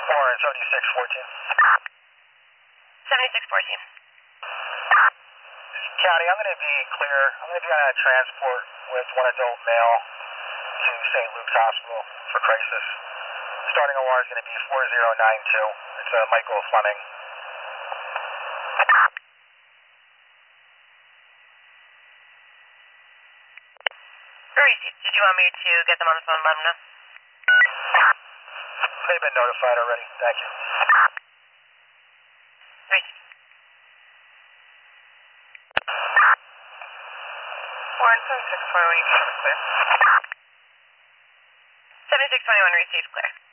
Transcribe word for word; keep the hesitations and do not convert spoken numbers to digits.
Warren, seventy-six fourteen. seventy-six fourteen. County, I'm going to be clear. I'm going to be on a transport with one adult male to Saint Luke's Hospital for crisis. Starting O R is going to be four zero nine two. It's uh, Michael Fleming. Did you want me to get them on the phone and let them know? They've been notified already. Thank you. Right. Warren, seventy-six twenty-one, you can clear. seventy-six twenty-one received clear.